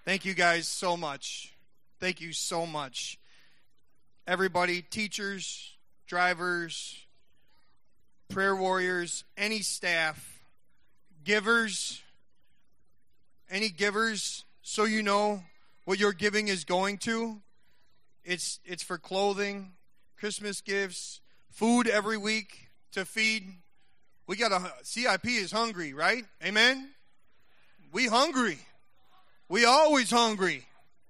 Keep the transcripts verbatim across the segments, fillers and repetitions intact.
Thank you guys so much. Thank you so much. Everybody, teachers, drivers, prayer warriors, any staff, givers, any givers, so you know what your giving is going to. It's it's for clothing, Christmas gifts, food every week to feed. We got a C I P is hungry, right? Amen? We hungry. We always hungry.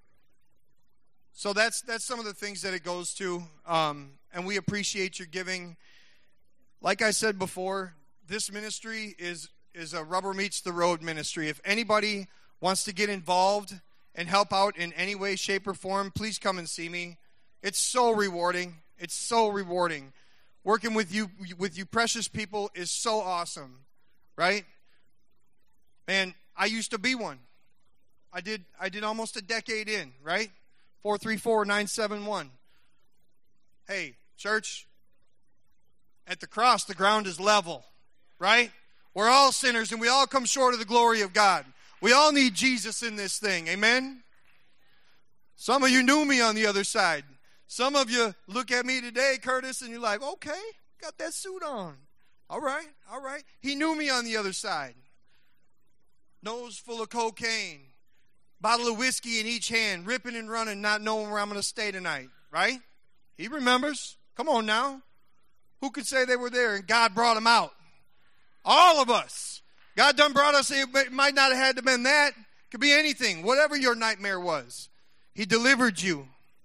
So that's that's some of the things that it goes to. Um, and we appreciate your giving. Like I said before, this ministry is, is a rubber meets the road ministry. If anybody wants to get involved and help out in any way, shape, or form, please come and see me. It's so rewarding. It's so rewarding. Working with you, with you precious people is so awesome, right? Man, I used to be one. I did I did almost a decade in, right? four three four, nine seven one. Hey, church, at the cross, the ground is level, right? We're all sinners, and we all come short of the glory of God. We all need Jesus in this thing, amen? Some of you knew me on the other side. Some of you look at me today, Curtis, and you're like, okay, got that suit on. All right, all right. He knew me on the other side. Nose full of cocaine. Bottle of whiskey in each hand, ripping and running, not knowing where I'm going to stay tonight, right? He remembers. Come on now. Who could say they were there and God brought them out? All of us. God done brought us. It might not have had to been that. It could be anything. Whatever your nightmare was. He delivered you.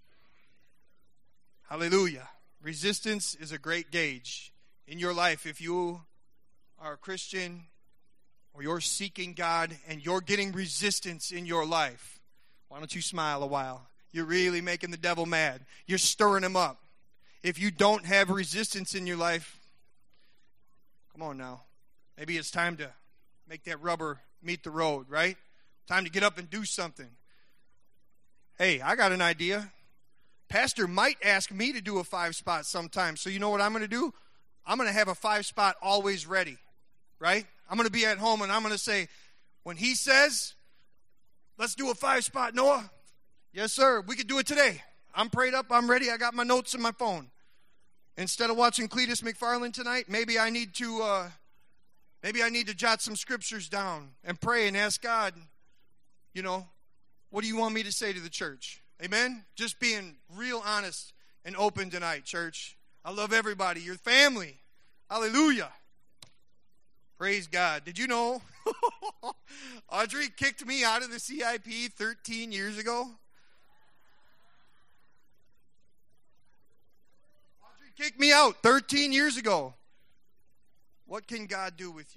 Hallelujah. Resistance is a great gauge in your life. If you are a Christian, or you're seeking God and you're getting resistance in your life, why don't you smile a while? You're really making the devil mad. You're stirring him up. If you don't have resistance in your life, come on now. Maybe it's time to make that rubber meet the road, right? Time to get up and do something. Hey, I got an idea. Pastor might ask me to do a five spot sometime. So you know what I'm going to do? I'm going to have a five spot always ready, right? I'm going to be at home and I'm going to say, when he says, let's do a five spot, Noah. Yes, sir. We could do it today. I'm prayed up. I'm ready. I got my notes in my phone. Instead of watching Cletus McFarland tonight, maybe I need to, uh, maybe I need to jot some scriptures down and pray and ask God, you know, what do you want me to say to the church? Amen? Just being real honest and open tonight, church. I love everybody. Your family. Hallelujah. Praise God. Did you know Audrey kicked me out of the C I P thirteen years ago? Audrey kicked me out thirteen years ago. What can God do with you?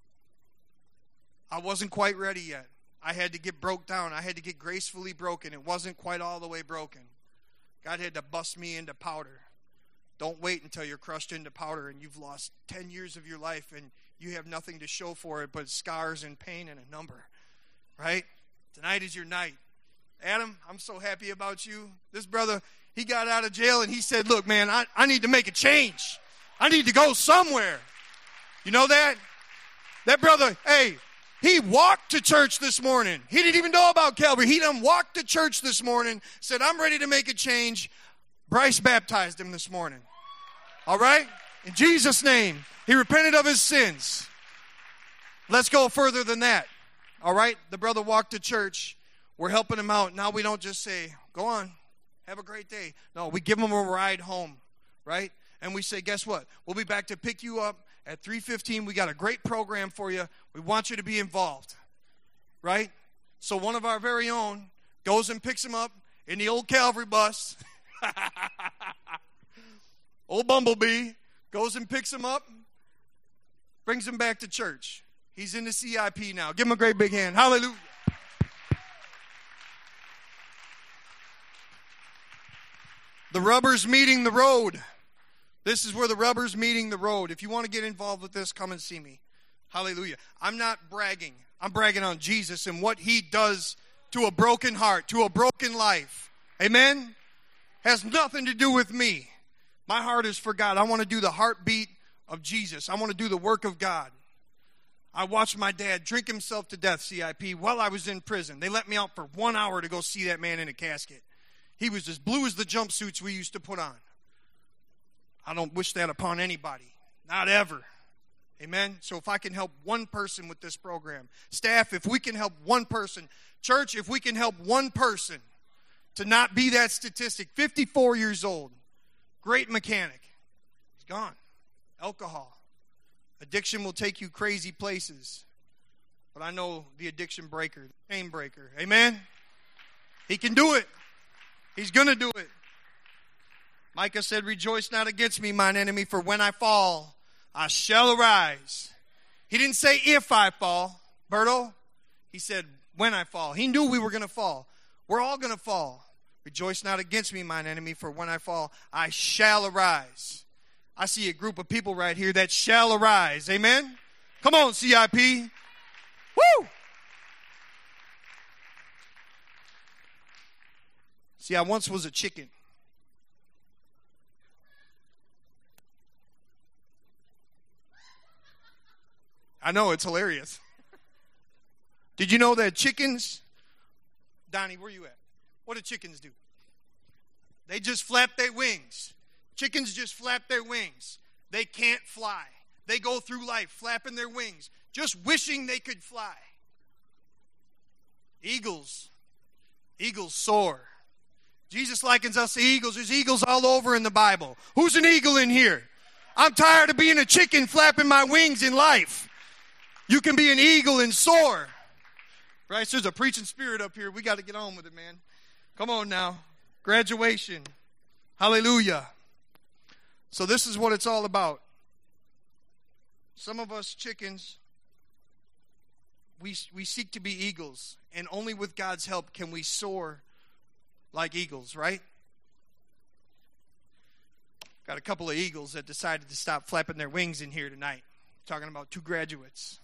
I wasn't quite ready yet. I had to get broke down. I had to get gracefully broken. It wasn't quite all the way broken. God had to bust me into powder. Don't wait until you're crushed into powder and you've lost ten years of your life and you have nothing to show for it but scars and pain and a number, right? Tonight is your night. Adam, I'm so happy about you. This brother, he got out of jail and he said, look, man, I, I need to make a change. I need to go somewhere. You know that? That brother, hey, he walked to church this morning. He didn't even know about Calvary. He done walked to church this morning, said, I'm ready to make a change. Bryce baptized him this morning. All right? In Jesus' name. He repented of his sins. Let's go further than that. All right? The brother walked to church. We're helping him out. Now we don't just say, go on, have a great day. No, we give him a ride home, right? And we say, guess what? We'll be back to pick you up at three fifteen. We got a great program for you. We want you to be involved, right? So one of our very own goes and picks him up in the old Calvary bus. Old Bumblebee goes and picks him up, brings him back to church. He's in the C I P now. Give him a great big hand. Hallelujah. The rubber's meeting the road. This is where the rubber's meeting the road. If you want to get involved with this, come and see me. Hallelujah. I'm not bragging. I'm bragging on Jesus and what he does to a broken heart, to a broken life. Amen? Has nothing to do with me. My heart is for God. I want to do the heartbeat of Jesus. I want to do the work of God. I watched my dad drink himself to death, C I P, while I was in prison. They let me out for one hour to go see that man in a casket. He was as blue as the jumpsuits we used to put on. I don't wish that upon anybody. Not ever. Amen? So if I can help one person with this program, staff, if we can help one person, church, if we can help one person to not be that statistic, fifty-four years old, great mechanic, he's gone. Alcohol. Addiction will take you crazy places. But I know the addiction breaker, the chain breaker. Amen? He can do it. He's going to do it. Micah said, rejoice not against me, mine enemy, for when I fall, I shall arise. He didn't say if I fall, Berto. He said when I fall. He knew we were going to fall. We're all going to fall. Rejoice not against me, mine enemy, for when I fall, I shall arise. I see a group of people right here that shall arise. Amen? Come on, C I P. Woo! See, I once was a chicken. I know, it's hilarious. Did you know that chickens, Donnie, where you at? What do chickens do? They just flap their wings. Chickens just flap their wings. They can't fly. They go through life flapping their wings, just wishing they could fly. Eagles. Eagles soar. Jesus likens us to eagles. There's eagles all over in the Bible. Who's an eagle in here? I'm tired of being a chicken flapping my wings in life. You can be an eagle and soar. Right? There's a preaching spirit up here. We got to get on with it, man. Come on now. Graduation. Hallelujah. So this is what it's all about. Some of us chickens, we we seek to be eagles, and only with God's help can we soar like eagles, right? Got a couple of eagles that decided to stop flapping their wings in here tonight. Talking about two graduates.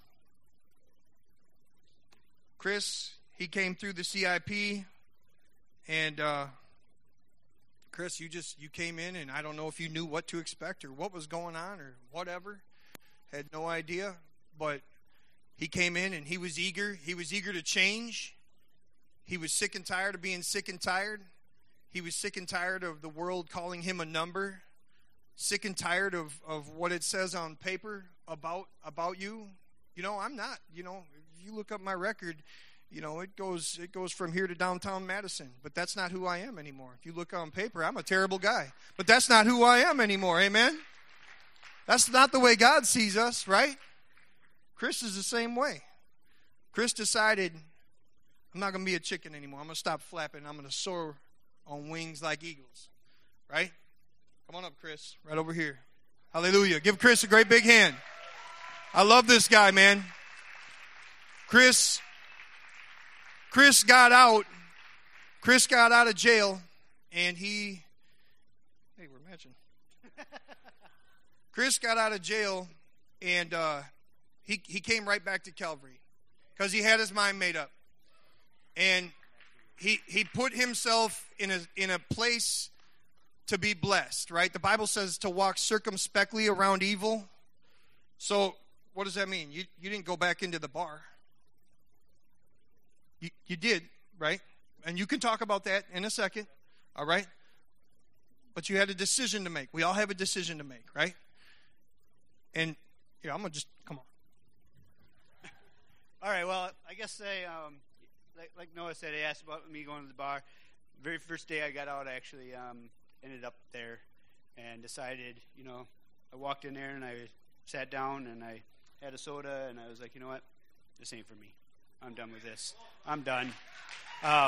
Chris, he came through the C I P, and uh, Chris, you just you came in, and I don't know if you knew what to expect or what was going on or whatever. Had no idea, but he came in and he was eager. He was eager to change. He was sick and tired of being sick and tired. He was sick and tired of the world calling him a number. Sick and tired of, of what it says on paper about about you. You know, I'm not, you know, if you look up my record, you know, it goes it goes from here to downtown Madison. But that's not who I am anymore. If you look on paper, I'm a terrible guy. But that's not who I am anymore. Amen? That's not the way God sees us, right? Chris is the same way. Chris decided, I'm not going to be a chicken anymore. I'm going to stop flapping. I'm going to soar on wings like eagles, right? Come on up, Chris, right over here. Hallelujah. Give Chris a great big hand. I love this guy, man. Chris, Chris got out. Chris got out of jail, and he, hey, we're matching. Chris got out of jail, and uh, he he came right back to Calvary because he had his mind made up, and he he put himself in a in a place to be blessed. Right? The Bible says to walk circumspectly around evil. So what does that mean? You you didn't go back into the bar. You you did, right? And you can talk about that in a second. All right. But you had a decision to make. We all have a decision to make, right? And, yeah, I'm going to just, come on. All right, well, I guess they, um, like, like Noah said, he asked about me going to the bar. Very first day I got out, I actually um, ended up there and decided, you know, I walked in there and I sat down and I had a soda and I was like, you know what, this ain't for me. I'm done with this. I'm done. Um,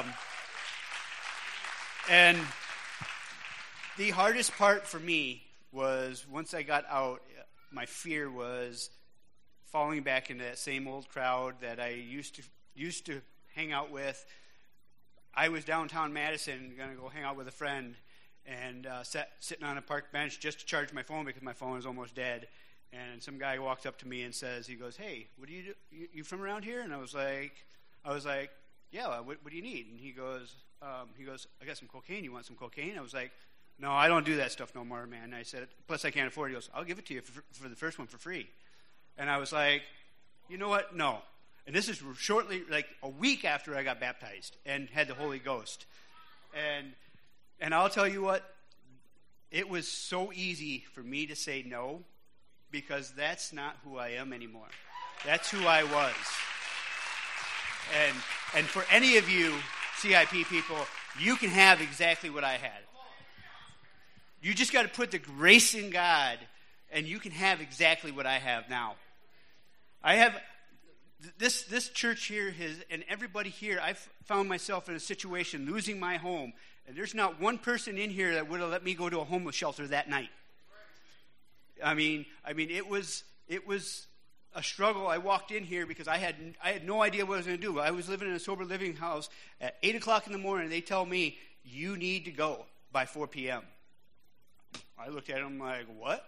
and the hardest part for me was once I got out, my fear was falling back into that same old crowd that I used to used to hang out with. I was downtown Madison going to go hang out with a friend and uh, sat, sitting on a park bench just to charge my phone because my phone was almost dead. And some guy walks up to me and says, he goes, "Hey, what do you do? You, you from around here?" And I was like, I was like, "Yeah, what, what do you need?" And he goes, um, he goes, "I got some cocaine. You want some cocaine?" I was like, "No, I don't do that stuff no more, man." And I said, "Plus I can't afford it." He goes, "I'll give it to you for, for the first one for free." And I was like, You know what? No. And this is shortly, like a week after I got baptized and had the Holy Ghost. And and I'll tell you what, it was so easy for me to say no, because that's not who I am anymore. That's who I was. And and for any of you C I P people, you can have exactly what I had. You just got to put the grace in God, and you can have exactly what I have now. I have this this church here has, and everybody here, I've found myself in a situation losing my home, and there's not one person in here that would have let me go to a homeless shelter that night. I mean, I mean, it was it was a struggle. I walked in here because I had I had no idea what I was going to do. I was living in a sober living house at eight o'clock in the morning. And they tell me you need to go by four p.m. I looked at them like, what?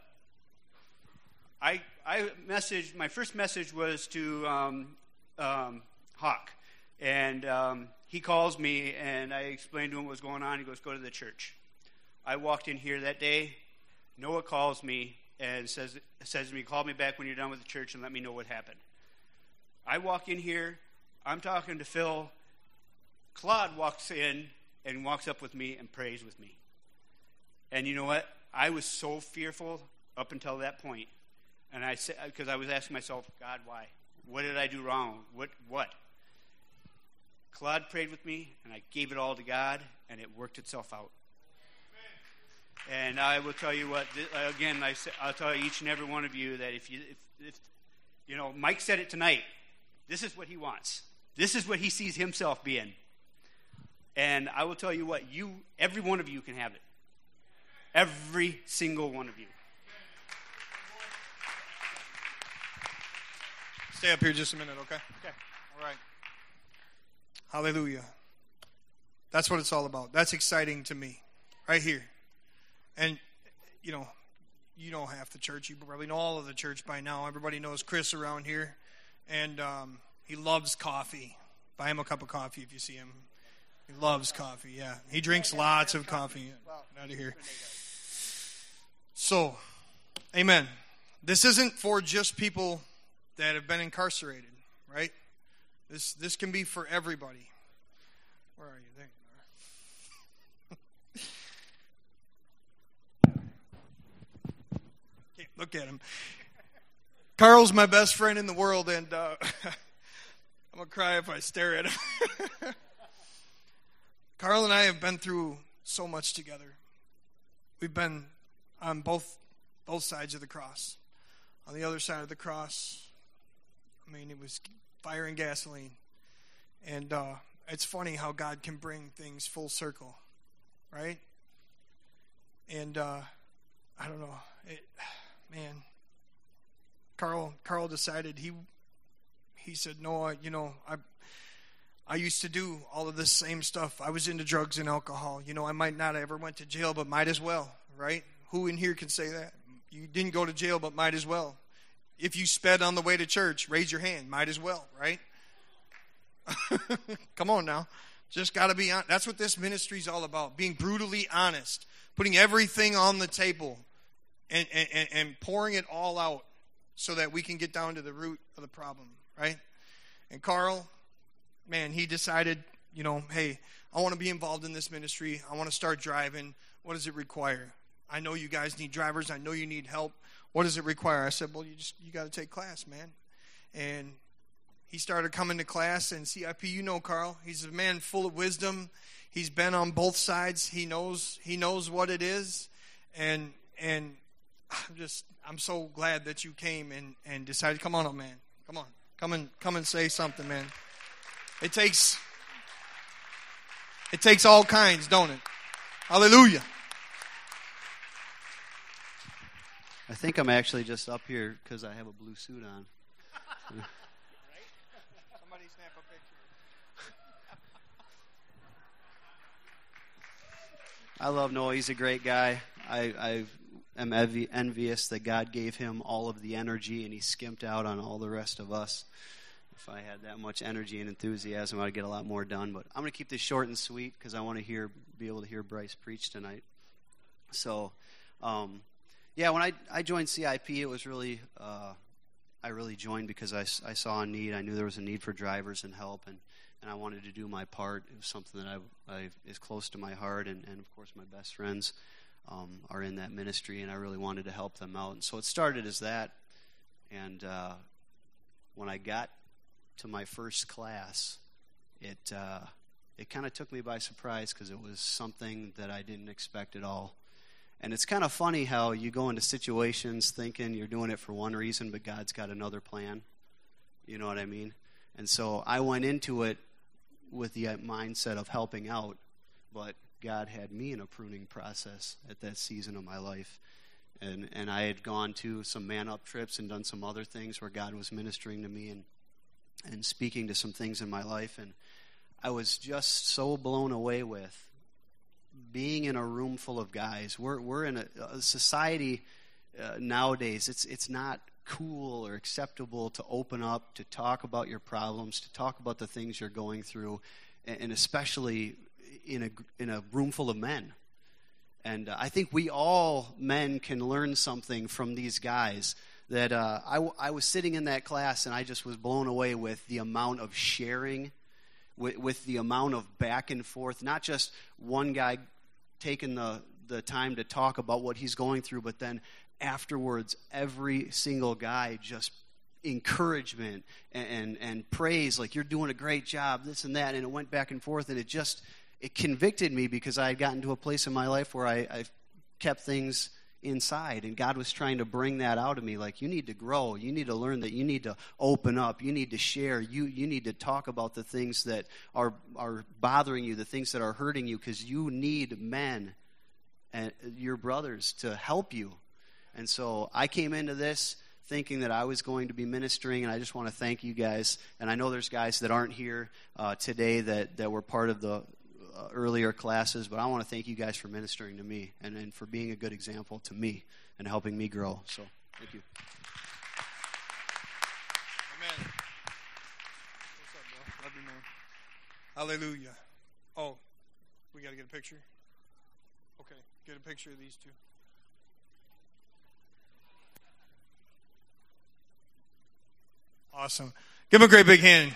I I messaged, my first message was to um, um, Hawk, and um, he calls me, and I explained to him what was going on. He goes, go to the church. I walked in here that day. Noah calls me and says says to me, call me back when you're done with the church and let me know what happened. I walk in here. I'm talking to Phil. Claude walks in and walks up with me and prays with me. And you know what? I was so fearful up until that point. And I said, because I was asking myself, God, why? What did I do wrong? What? What? Claude prayed with me, and I gave it all to God, and it worked itself out. And I will tell you what, again, I, I'll tell each and every one of you that if you, if, if, you know, Mike said it tonight, this is what he wants. This is what he sees himself being. And I will tell you what, you, every one of you can have it. Every single one of you. Stay up here just a minute, okay? Okay. All right. Hallelujah. That's what it's all about. That's exciting to me, right here. And, you know, you know half the church. You probably know all of the church by now. Everybody knows Chris around here. And um, he loves coffee. Buy him a cup of coffee if you see him. He loves coffee, yeah. He drinks lots of coffee. Get out of here. So, amen. This isn't for just people that have been incarcerated, right? This this can be for everybody. Where are you? There you are. Okay, look at him. Carl's my best friend in the world, and uh, I'm going to cry if I stare at him. Carl and I have been through so much together. We've been on both both sides of the cross. On the other side of the cross, I mean, it was fire and gasoline. And uh, it's funny how God can bring things full circle, right? And uh, I don't know, it, man. Carl Carl decided he he said, Noah, you know, I I used to do all of this same stuff. I was into drugs and alcohol. You know, I might not have ever went to jail, but might as well, right? Who in here can say that? You didn't go to jail, but might as well. If you sped on the way to church, raise your hand. Might as well, right? Come on now. Just got to be honest. That's what this ministry is all about. Being brutally honest. Putting everything on the table and, and, and pouring it all out so that we can get down to the root of the problem, right? And Carl, man, he decided, you know, hey, I want to be involved in this ministry. I want to start driving. What does it require? I know you guys need drivers. I know you need help. What does it require? I said, well, you just you got to take class, man. And he started coming to class, and C I P, you know Carl. He's a man full of wisdom. He's been on both sides. He knows he knows what it is. And and I'm just I'm so glad that you came and, and decided, come on up, man. Come on. Come and come and say something, man. It takes it takes all kinds, don't it? Hallelujah. I think I'm actually just up here because I have a blue suit on. Right? Somebody snap a picture. I love Noah. He's a great guy. I, I am envi- envious that God gave him all of the energy and he skimped out on all the rest of us. If I had that much energy and enthusiasm, I'd get a lot more done. But I'm going to keep this short and sweet because I want to hear, be able to hear Bryce preach tonight. So, um, yeah, when I, I joined C I P, it was really uh, I really joined because I, I saw a need. I knew there was a need for drivers and help, and, and I wanted to do my part. It was something that I, I is close to my heart, and, and of course my best friends um, are in that ministry, and I really wanted to help them out. And so it started as that, and uh, when I got to my first class, it uh, it kind of took me by surprise because it was something that I didn't expect at all. And it's kind of funny how you go into situations thinking you're doing it for one reason, but God's got another plan. You know what I mean? And so I went into it with the mindset of helping out, but God had me in a pruning process at that season of my life. And and I had gone to some man-up trips and done some other things where God was ministering to me and and speaking to some things in my life. And I was just so blown away with being in a room full of guys. We're we're in a, a society uh, nowadays. It's it's not cool or acceptable to open up, to talk about your problems, to talk about the things you're going through, and, and especially in a in a room full of men. And uh, I think we all men can learn something from these guys. That uh, I I was sitting in that class and I just was blown away with the amount of sharing. With, with the amount of back and forth, not just one guy taking the, the time to talk about what he's going through, but then afterwards, every single guy just encouragement and, and, and praise, like, you're doing a great job, this and that, and it went back and forth, and it just, it convicted me because I had gotten to a place in my life where I, I kept things inside, and God was trying to bring that out of me, like, you need to grow, you need to learn that you need to open up, you need to share, you you need to talk about the things that are are bothering you, the things that are hurting you, because you need men and your brothers to help you. And so I came into this thinking that I was going to be ministering, and I just want to thank you guys. And I know there's guys that aren't here uh, today that, that were part of the Uh, earlier classes, but I want to thank you guys for ministering to me and, and for being a good example to me and helping me grow. So, thank you. Amen. What's up, bro? Love you, man. Hallelujah. Oh, we got to get a picture? Okay, get a picture of these two. Awesome. Give them a great big hand.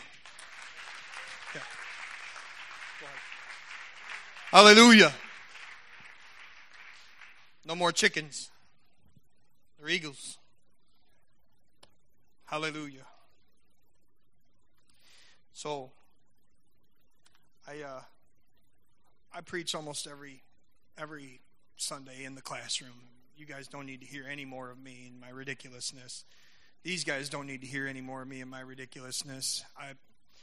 Hallelujah. No more chickens. They're eagles. Hallelujah. So, I uh, I preach almost every every Sunday in the classroom. You guys don't need to hear any more of me and my ridiculousness. These guys don't need to hear any more of me and my ridiculousness. I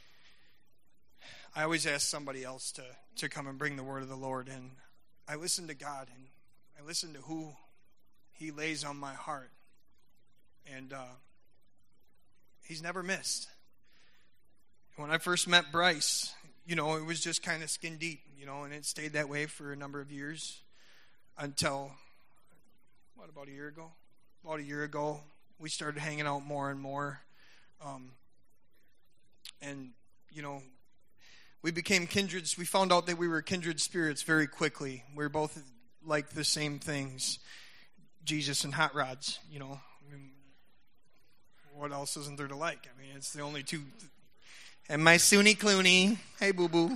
I always ask somebody else to, to come and bring the word of the Lord, and I listen to God, and I listen to who He lays on my heart, and uh, He's never missed. When I first met Bryce, you know, it was just kind of skin deep, you know, and it stayed that way for a number of years until, what, about a year ago? About a year ago, we started hanging out more and more, um, and, you know, we became kindreds. We found out that we were kindred spirits very quickly. We were both like the same things. Jesus and hot rods, you know. I mean, what else isn't there to like? I mean, it's the only two. And my Soonie Clooney. Hey, boo-boo.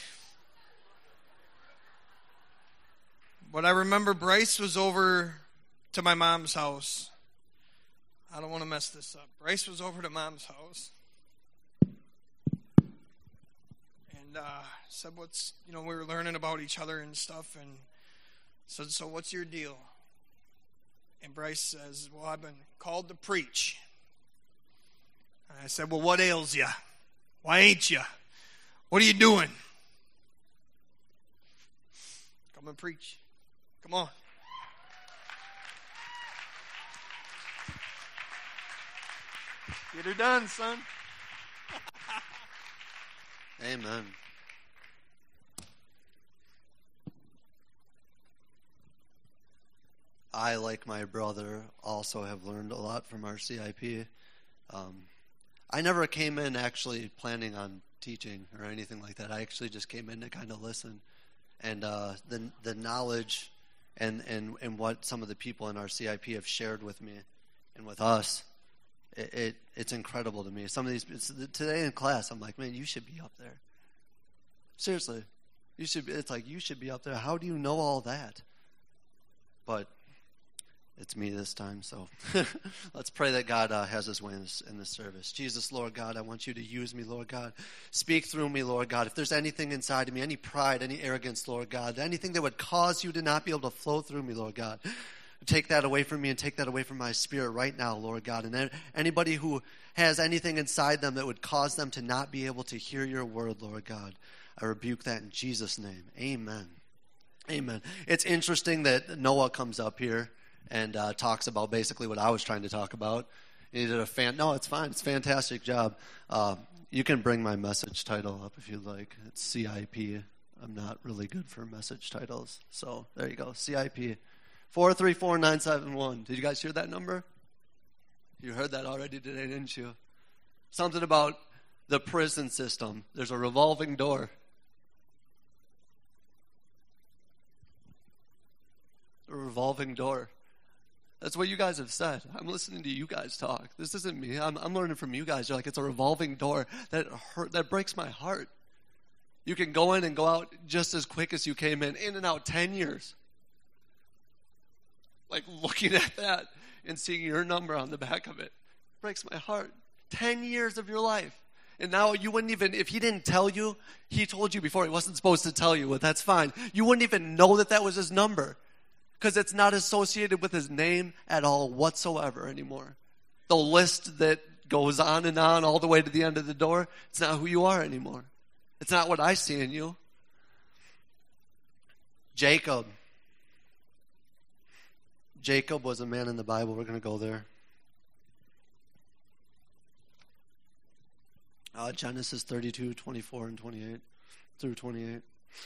But I remember Bryce was over to my mom's house. I don't want to mess this up. Bryce was over to mom's house. And uh, said, what's, you know, we were learning about each other and stuff, and said, so what's your deal? And Bryce says, well, I've been called to preach. And I said, well, what ails you? Why ain't you? What are you doing? Come and preach. Come on. Get her done, son. Amen. I, like my brother, also have learned a lot from our C I P. Um, I never came in actually planning on teaching or anything like that. I actually just came in to kind of listen. And uh, the the knowledge and, and, and what some of the people in our C I P have shared with me and with us It, it it's incredible to me. Some of these it's, today in class, I'm like, man, you should be up there. Seriously, you should. Be, it's like you should be up there. How do you know all that? But it's me this time, so let's pray that God uh, has his way in this, in this service. Jesus, Lord God, I want you to use me, Lord God. Speak through me, Lord God. If there's anything inside of me, any pride, any arrogance, Lord God, anything that would cause you to not be able to flow through me, Lord God, take that away from me and take that away from my spirit right now, Lord God. And anybody who has anything inside them that would cause them to not be able to hear your word, Lord God, I rebuke that in Jesus' name. Amen. Amen. It's interesting that Noah comes up here and uh, talks about basically what I was trying to talk about. He did a fan. No, it's fine. It's a fantastic job. Uh, you can bring my message title up if you'd like. It's C I P. I'm not really good for message titles. So there you go. C I P. four three four nine seven one. Did you guys hear that number? You heard that already today, didn't you? Something about the prison system. There's a revolving door. A revolving door. That's what you guys have said. I'm listening to you guys talk. This isn't me. I'm, I'm learning from you guys. You're like, it's a revolving door. That hurt, that breaks my heart. You can go in and go out just as quick as you came in, in and out ten years. Like looking at that and seeing your number on the back of it breaks my heart. ten years of your life. And now you wouldn't even, if he didn't tell you, he told you before he wasn't supposed to tell you, but that's fine. You wouldn't even know that that was his number. Because it's not associated with his name at all whatsoever anymore. The list that goes on and on all the way to the end of the door, it's not who you are anymore. It's not what I see in you. Jacob. Jacob was a man in the Bible. We're going to go there. Uh, Genesis thirty-two, twenty-four, and twenty-eight through twenty-eight.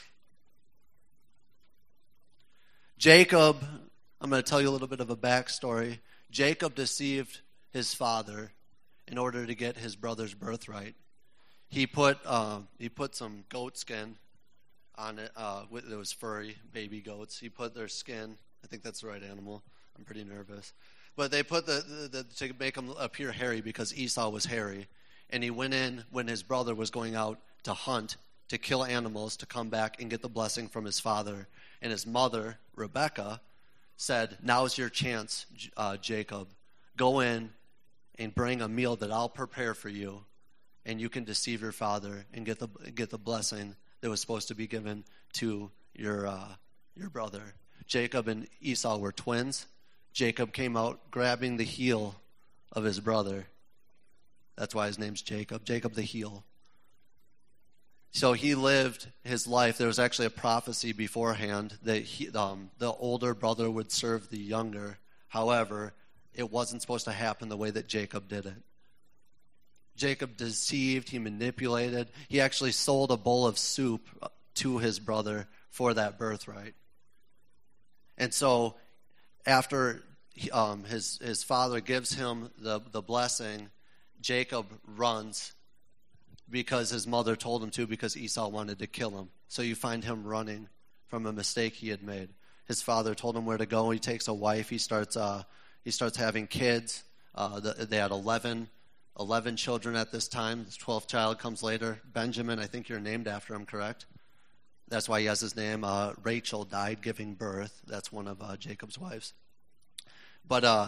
Jacob, I'm going to tell you a little bit of a backstory. Jacob deceived his father in order to get his brother's birthright. He put uh, he put some goat skin on it. Uh, with, it was furry, baby goats. He put their skin. I think that's the right animal. I'm pretty nervous. But they put the, the, the to make him appear hairy because Esau was hairy. And he went in when his brother was going out to hunt, to kill animals, to come back and get the blessing from his father. And his mother, Rebecca, said, now's your chance, uh, Jacob. Go in and bring a meal that I'll prepare for you, and you can deceive your father and get the get the blessing that was supposed to be given to your uh, your brother. Jacob and Esau were twins. Jacob came out grabbing the heel of his brother. That's why his name's Jacob, Jacob the heel. So he lived his life. There was actually a prophecy beforehand that he, um, the older brother would serve the younger. However, it wasn't supposed to happen the way that Jacob did it. Jacob deceived, he manipulated. He actually sold a bowl of soup to his brother for that birthright. And so after um, his, his father gives him the, the blessing, Jacob runs because his mother told him to, because Esau wanted to kill him. So you find him running from a mistake he had made. His father told him where to go. He takes a wife. He starts uh, he starts having kids. Uh, the, they had eleven, eleven children at this time. The twelfth child comes later. Benjamin, I think you're named after him, correct? That's why he has his name. Uh, Rachel died giving birth. That's one of uh, Jacob's wives. But uh,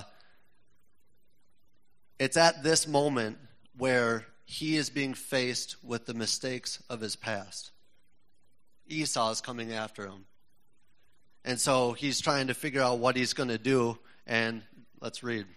it's at this moment where he is being faced with the mistakes of his past. Esau is coming after him. And so he's trying to figure out what he's going to do. And let's read.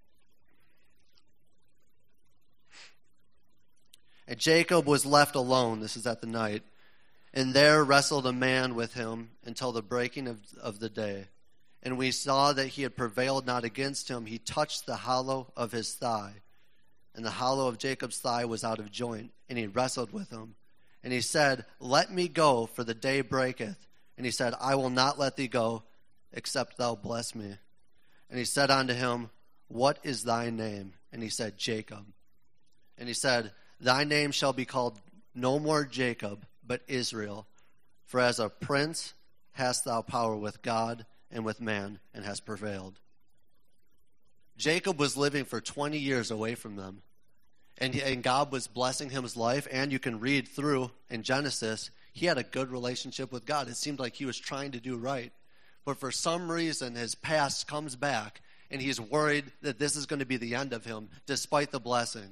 And Jacob was left alone. This is at the night. And there wrestled a man with him until the breaking of, of the day. And we saw that he had prevailed not against him. He touched the hollow of his thigh. And the hollow of Jacob's thigh was out of joint, and he wrestled with him. And he said, let me go, for the day breaketh. And he said, I will not let thee go, except thou bless me. And he said unto him, what is thy name? And he said, Jacob. And he said, thy name shall be called no more Jacob, but Israel. For as a prince hast thou power with God and with man, and hast prevailed. Jacob was living for twenty years away from them. And, and God was blessing him his life. And you can read through in Genesis, he had a good relationship with God. It seemed like he was trying to do right. But for some reason, his past comes back. And he's worried that this is going to be the end of him, despite the blessing.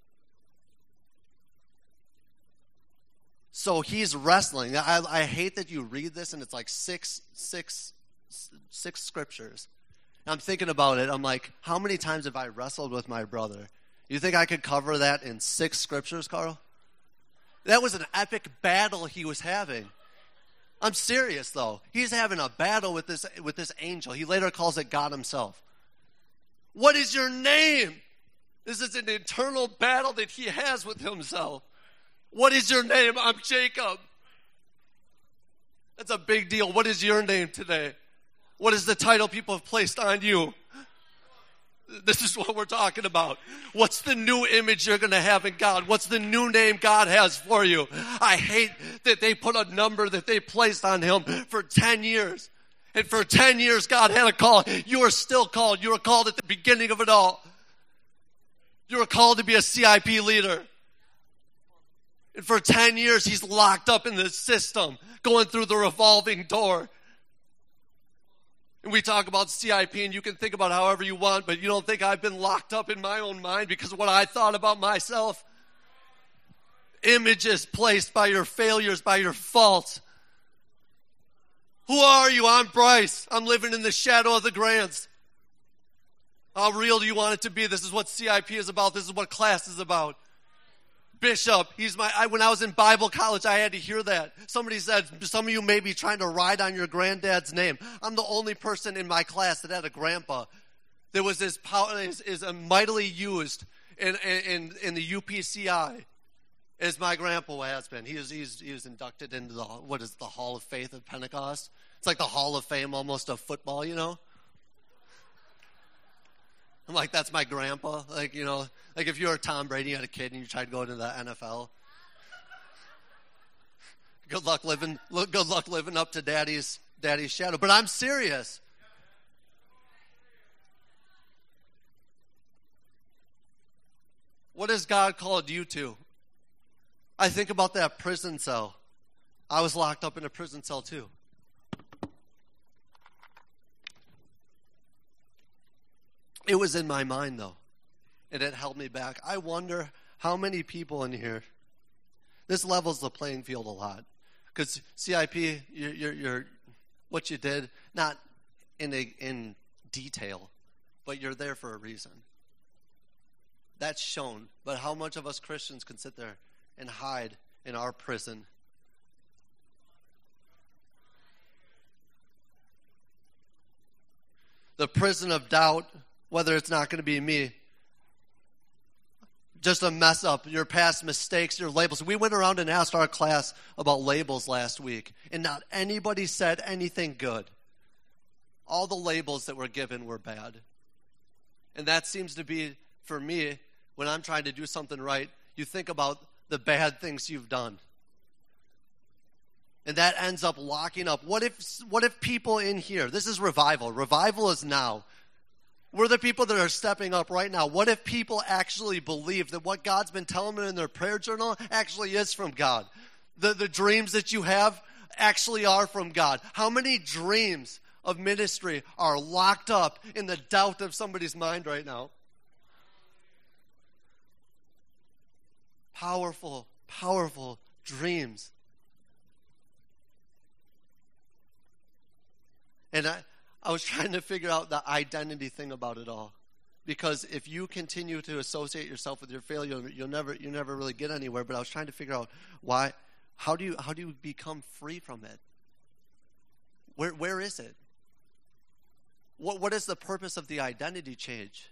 So he's wrestling. I, I hate that you read this and it's like six, six, six scriptures. I'm thinking about it. I'm like, how many times have I wrestled with my brother? You think I could cover that in six scriptures, Carl? That was an epic battle he was having. I'm serious, though. He's having a battle with this with this angel. He later calls it God himself. What is your name? This is an internal battle that he has with himself. What is your name? I'm Jacob. That's a big deal. What is your name today? What is the title people have placed on you? This is what we're talking about. What's the new image you're going to have in God? What's the new name God has for you? I hate that they put a number that they placed on him for ten years. And for ten years, God had a call. You are still called. You were called at the beginning of it all. You were called to be a C I P leader. And for ten years, he's locked up in the system, going through the revolving door. And we talk about C I P, and you can think about however you want, but you don't think I've been locked up in my own mind because of what I thought about myself? Images placed by your failures, by your faults. Who are you? I'm Bryce. I'm living in the shadow of the Grants. How real do you want it to be? This is what C I P is about. This is what class is about. Bishop, he's my, I, when I was in Bible college, I had to hear that. Somebody said, some of you may be trying to ride on your granddad's name. I'm the only person in my class that had a grandpa that was as, as, as mightily used in, in, in the U P C I as my grandpa has been. He was, he's, he was inducted into the, what is the Hall of Faith of Pentecost? It's like the Hall of Fame almost of football, you know? I'm like, that's my grandpa. Like, you know, like if you were Tom Brady, you had a kid and you tried to go into the N F L. Good luck living, good luck living up to daddy's, daddy's shadow. But I'm serious. What has God called you to? I think about that prison cell. I was locked up in a prison cell too. It was in my mind, though, and it held me back. I wonder how many people in here, this levels the playing field a lot. Because C I P, you're, you're, you're, what you did, not in, a, in detail, but you're there for a reason. That's shown. But how much of us Christians can sit there and hide in our prison? The prison of doubt. Whether it's not going to be me, just a mess up, your past mistakes, your labels. We went around and asked our class about labels last week, and not anybody said anything good. All the labels that were given were bad. And that seems to be, for me, when I'm trying to do something right, you think about the bad things you've done. And that ends up locking up. What if, what if people in here, this is revival. Revival is now. We're the people that are stepping up right now. What if people actually believe that what God's been telling them in their prayer journal actually is from God? The, the dreams that you have actually are from God. How many dreams of ministry are locked up in the doubt of somebody's mind right now? Powerful, powerful dreams. And I... I was trying to figure out the identity thing about it all. Because if you continue to associate yourself with your failure, you'll never you never really get anywhere. But I was trying to figure out why how do you how do you become free from it? Where where is it? What what is the purpose of the identity change?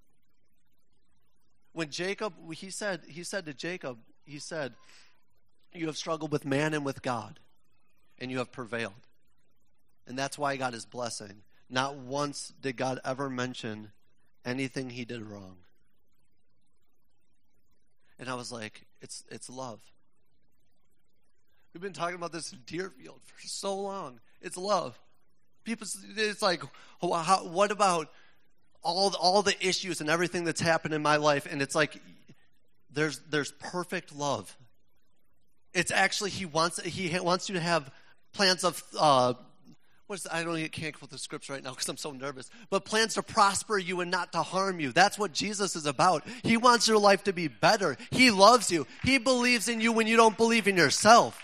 When Jacob he said he said to Jacob, he said, you have struggled with man and with God, and you have prevailed. And that's why he got his blessing. Not once did God ever mention anything he did wrong. And I was like, it's it's love. We've been talking about this in Deerfield for so long. It's love. People, it's like, how, what about all all the issues and everything that's happened in my life, and it's like there's there's perfect love. It's actually he wants he wants you to have plans of uh, what's I don't I can't quote the scripts right now because I'm so nervous. But plans to prosper you and not to harm you. That's what Jesus is about. He wants your life to be better. He loves you. He believes in you when you don't believe in yourself.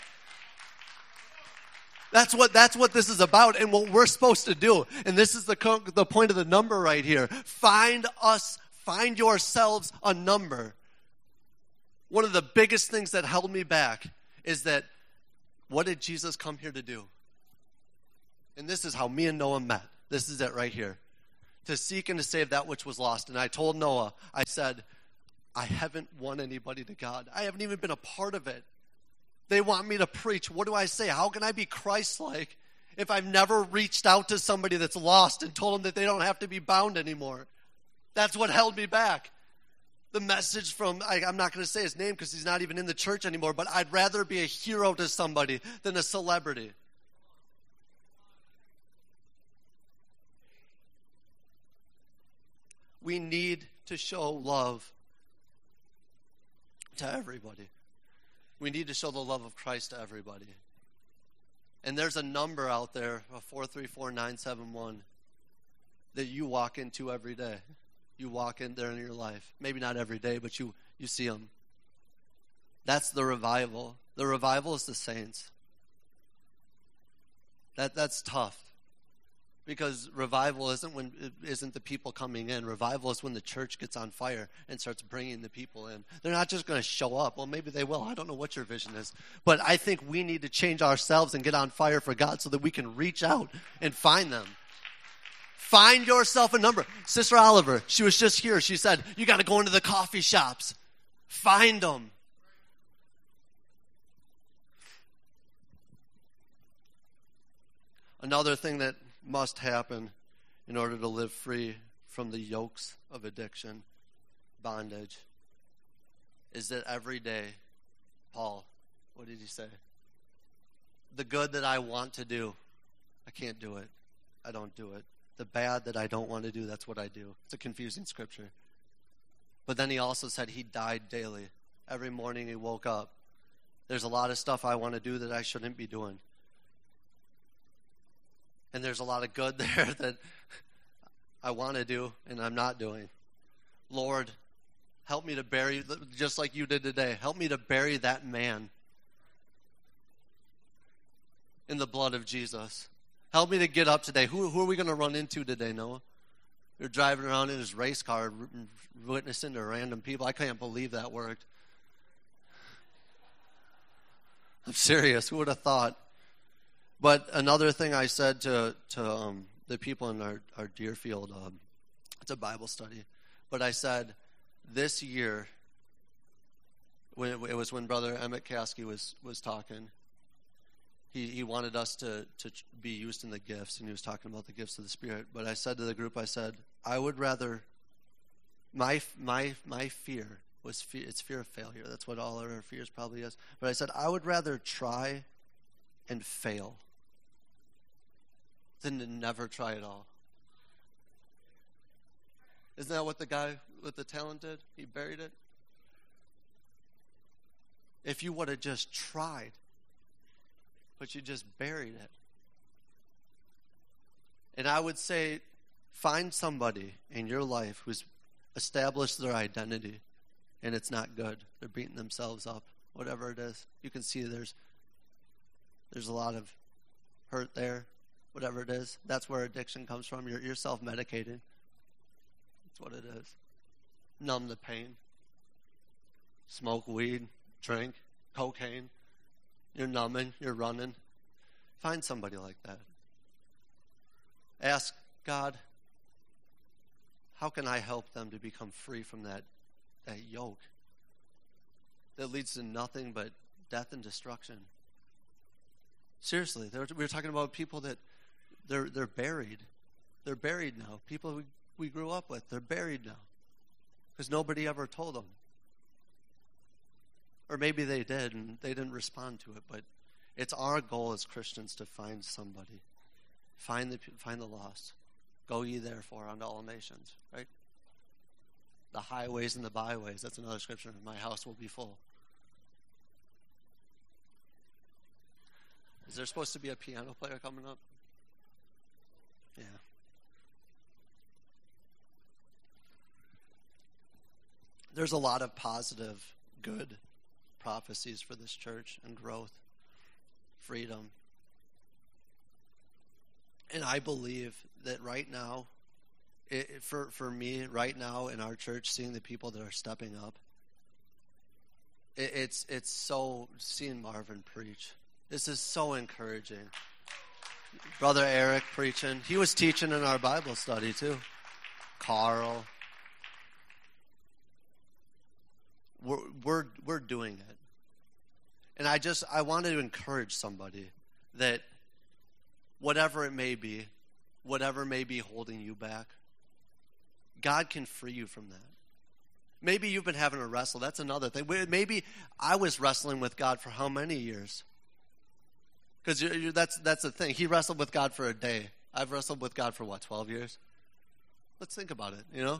That's what that's what this is about and what we're supposed to do. And this is the the point of the number right here. Find us, find yourselves a number. One of the biggest things that held me back is that what did Jesus come here to do? And this is how me and Noah met. This is it right here. To seek and to save that which was lost. And I told Noah, I said, I haven't won anybody to God. I haven't even been a part of it. They want me to preach. What do I say? How can I be Christ-like if I've never reached out to somebody that's lost and told them that they don't have to be bound anymore? That's what held me back. The message from, I, I'm not going to say his name because he's not even in the church anymore, but I'd rather be a hero to somebody than a celebrity. We need to show love to everybody. We need to show the love of Christ to everybody. And there's a number out there, four three four nine seven one, that you walk into every day. You walk in there in your life. Maybe not every day, but you, you see them. That's the revival. The revival is the saints. That That's tough. Because revival isn't when it isn't the people coming in. Revival is when the church gets on fire and starts bringing the people in. They're not just going to show up. Well, maybe they will. I don't know what your vision is. But I think we need to change ourselves and get on fire for God so that we can reach out and find them. Find yourself a number. Sister Oliver, she was just here. She said, you got to go into the coffee shops. Find them. Another thing that must happen in order to live free from the yokes of addiction, bondage, is that every day, Paul, what did he say? The good that I want to do, I can't do it. I don't do it. The bad that I don't want to do, that's what I do. It's a confusing scripture. But then he also said he died daily. Every morning he woke up. There's a lot of stuff I want to do that I shouldn't be doing. And there's a lot of good there that I want to do and I'm not doing. Lord, help me to bury, just like you did today, help me to bury that man in the blood of Jesus. Help me to get up today. Who, who are we going to run into today, Noah? You're driving around in his race car, witnessing to random people. I can't believe that worked. I'm serious. Who would have thought? But another thing I said to to um, the people in our, our Deerfield, um, it's a Bible study, but I said this year, when it, it was when Brother Emmett Caskey was, was talking, he, he wanted us to, to be used in the gifts, and he was talking about the gifts of the Spirit. But I said to the group, I said, I would rather, my my my fear was, fear, it's fear of failure. That's what all our fears probably is. But I said, I would rather try and fail than to never try at all. Isn't that what the guy with the talent did? He buried it. If you would have just tried, but you just buried it. And I would say, find somebody in your life who's established their identity, and it's not good. They're beating themselves up, whatever it is. You can see there's there's a lot of hurt there. Whatever it is, that's where addiction comes from. You're, you're self-medicating. That's what it is. Numb the pain. Smoke weed, drink, cocaine. You're numbing, you're running. Find somebody like that. Ask God, how can I help them to become free from that, that yoke that leads to nothing but death and destruction? Seriously, we were talking about people that They're they're buried. They're buried now. People we, we grew up with, they're buried now. Because nobody ever told them. Or maybe they did and they didn't respond to it. But it's our goal as Christians to find somebody. Find the find the lost. Go ye therefore unto all nations, right? The highways and the byways, that's another scripture. My house will be full. Is there supposed to be a piano player coming up? Yeah. There's a lot of positive, good prophecies for this church and growth, freedom. And I believe that right now, it, for, for me, right now in our church, seeing the people that are stepping up, it, it's, it's so, seeing Marvin preach, this is so encouraging. Brother Eric preaching. He was teaching in our Bible study too. Carl. We're, we're, we're doing it. And I just, I wanted to encourage somebody that whatever it may be, whatever may be holding you back, God can free you from that. Maybe you've been having a wrestle. That's another thing. Maybe I was wrestling with God for how many years? Because that's, that's the thing. He wrestled with God for a day. I've wrestled with God for what, twelve years? Let's think about it, you know?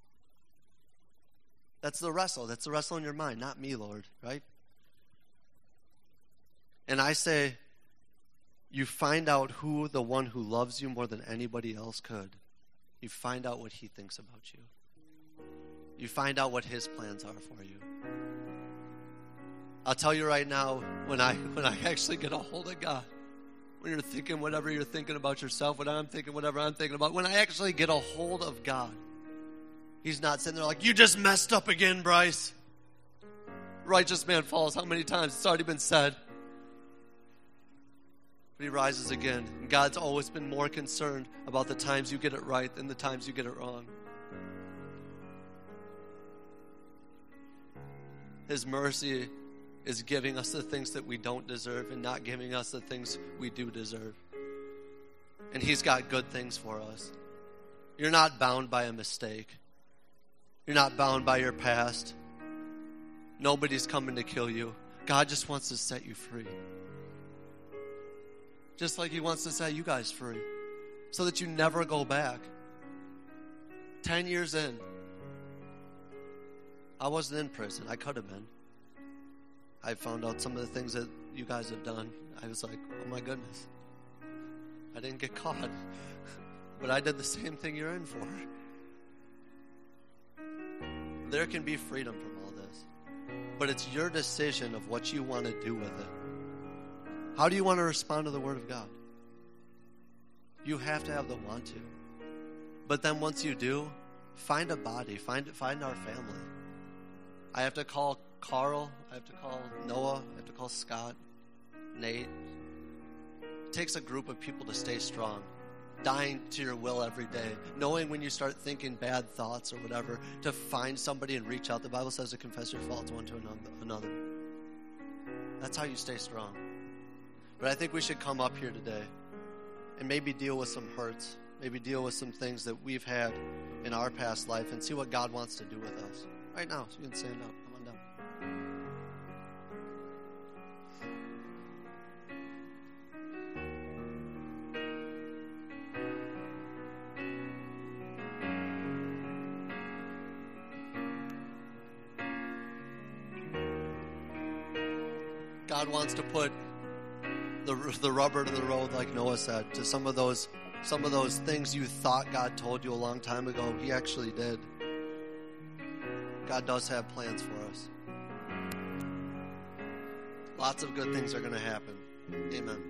That's the wrestle. That's the wrestle in your mind, not me, Lord, right? And I say, you find out who the one who loves you more than anybody else could. You find out what he thinks about you. You find out what his plans are for you. I'll tell you right now, when I when I actually get a hold of God, when you're thinking whatever you're thinking about yourself, when I'm thinking whatever I'm thinking about, when I actually get a hold of God, he's not sitting there like, you just messed up again, Bryce. Righteous man falls how many times? It's already been said. But he rises again. And God's always been more concerned about the times you get it right than the times you get it wrong. His mercy is giving us the things that we don't deserve and not giving us the things we do deserve. And he's got good things for us. You're not bound by a mistake. You're not bound by your past. Nobody's coming to kill you. God just wants to set you free. Just like he wants to set you guys free. So that you never go back. Ten years in. I wasn't in prison. I could have been. I found out some of the things that you guys have done. I was like, oh my goodness. I didn't get caught. But I did the same thing you're in for. There can be freedom from all this. But it's your decision of what you want to do with it. How do you want to respond to the Word of God? You have to have the want to. But then once you do, find a body. Find, find our family. I have to call Carl. I have to call Noah. I have to call Scott, Nate. It takes a group of people to stay strong. Dying to your will every day. Knowing when you start thinking bad thoughts or whatever, to find somebody and reach out. The Bible says to confess your faults one to another. That's how you stay strong. But I think we should come up here today and maybe deal with some hurts. Maybe deal with some things that we've had in our past life and see what God wants to do with us. Right now, so you can stand up. Come on down. God wants to put the the rubber to the road, like Noah said, to some of those some of those things you thought God told you a long time ago. He actually did. God does have plans for us. Lots of good things are going to happen. Amen.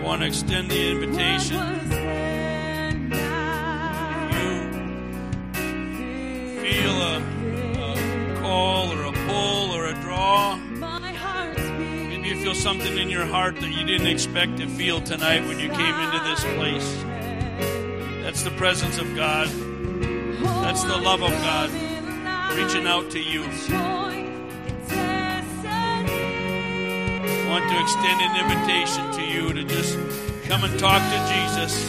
want to extend the invitation. You feel a, a call or a pull or a draw. Maybe you feel something in your heart that you didn't expect to feel tonight when you came into this place. That's the presence of God. That's the love of God reaching out to you. I want to extend an invitation to you to just come and talk to Jesus.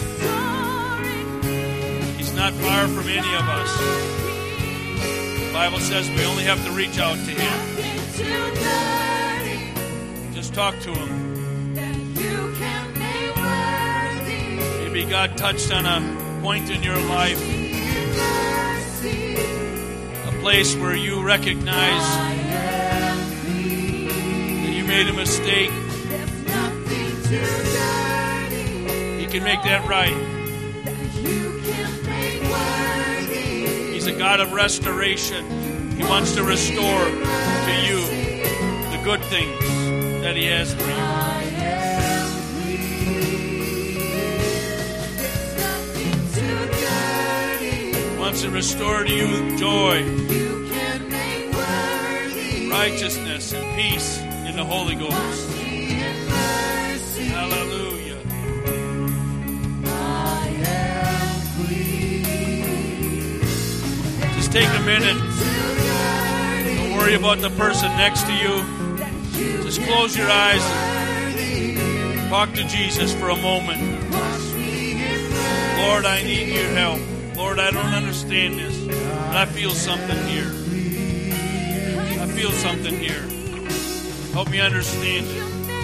He's not far from any of us. The Bible says we only have to reach out to Him. Just talk to Him. Maybe God touched on a point in your life, a place where you recognize that you made a mistake. He can make that right. He's a God of restoration. He wants to restore to you the good things that He has for you. Wants to restore to you joy, righteousness, and peace in the Holy Ghost. Hallelujah. Just take a minute. Don't worry about the person next to you. Just close your eyes and talk to Jesus for a moment. Lord, I need your help. Lord, I don't understand this, but I feel something here. I feel something here. Help me understand it.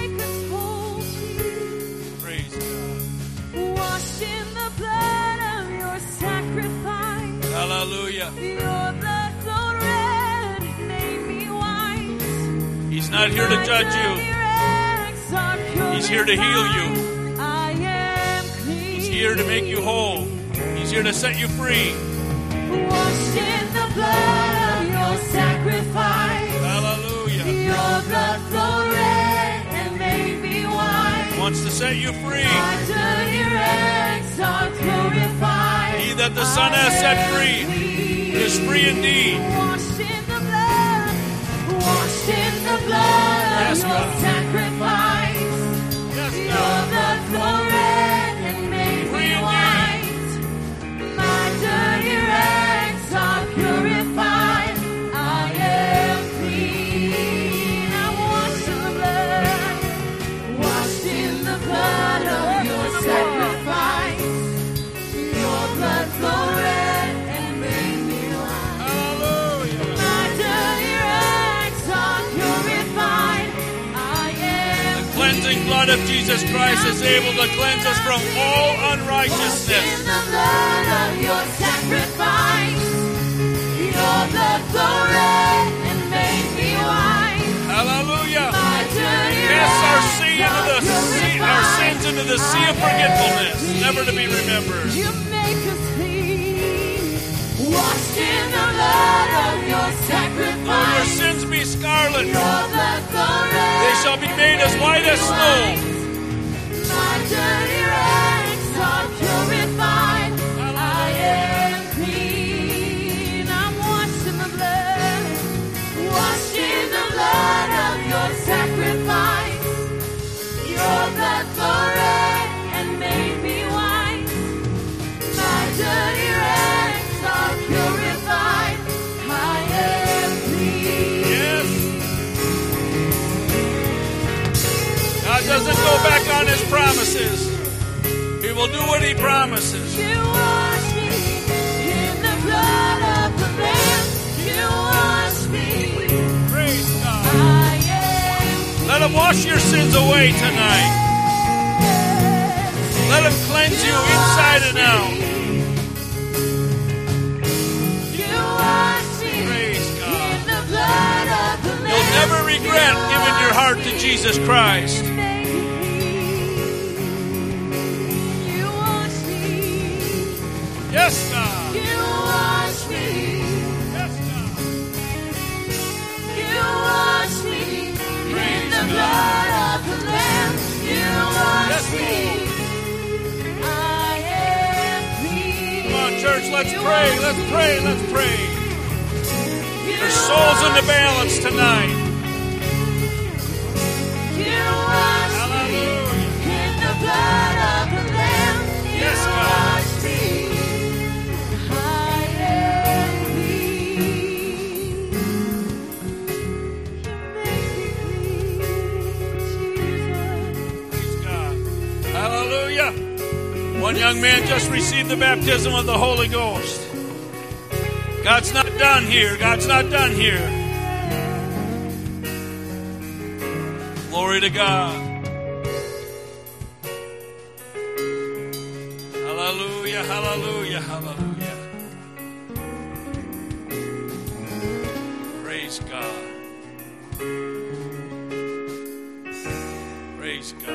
Praise God. Washed in the blood of your sacrifice. Hallelujah. Your blood flowed red, made me white. He's not here to judge you. He's here to heal you. I am clean. He's here to make you whole. He's here to set you free. Washed in the blood of your sacrifice. Hallelujah. Your blood flowed red and made me white. He wants to set you free. My dirty rags are purified. He that the Son has set free is free indeed. Washed in the blood, washed in the blood Yes, of your God. sacrifice. Yes, Your God. blood flowed red and made Free me indeed. white. My dirty rags are purified. I am clean. I'm washed in the blood, washed in the blood of your sacrifice. Your blood flowed red and made me white. Hallelujah. My dirty rags are purified. I am The cleansing blood of Jesus Christ is able to cleanse us from all washed in unrighteousness. the blood of your sacrifice. Your blood flowed red and made me white. Hallelujah. My dirty Cast our rags sin into are the sea, our purified. sins into the sea of forgetfulness, never to be remembered. You make us clean. Washed in the blood of your Though your sacrifice. sins be scarlet, Your blood flowed red. they shall be made as white as snow. My dirty rags are purified. I am clean. I'm washed in the blood, washed in the blood of your sacrifice. Your blood flowed red and made me white. My dirty rags are purified. I am clean. Yes. God doesn't go back on His promises. He will do what He promises. You wash me in the blood of the Lamb. You wash me. Praise God. I am Let Him wash your sins away tonight. Let Him cleanse you inside and out. You wash me Praise God. in the blood of the Lamb. You'll never regret giving your heart to Jesus Christ. You wash me. Yes, God. You wash me. Yes, God. You wash me in Praise the God. blood of the Lamb. You wash Yes, me. let's pray, let's pray, let's pray. There's souls in the balance tonight. Hallelujah. Yes, God. Praise God. Hallelujah. One young man just received the baptism of the Holy Ghost. God's not done here. God's not done here. Glory to God. Hallelujah, hallelujah, hallelujah. Praise God. Praise God.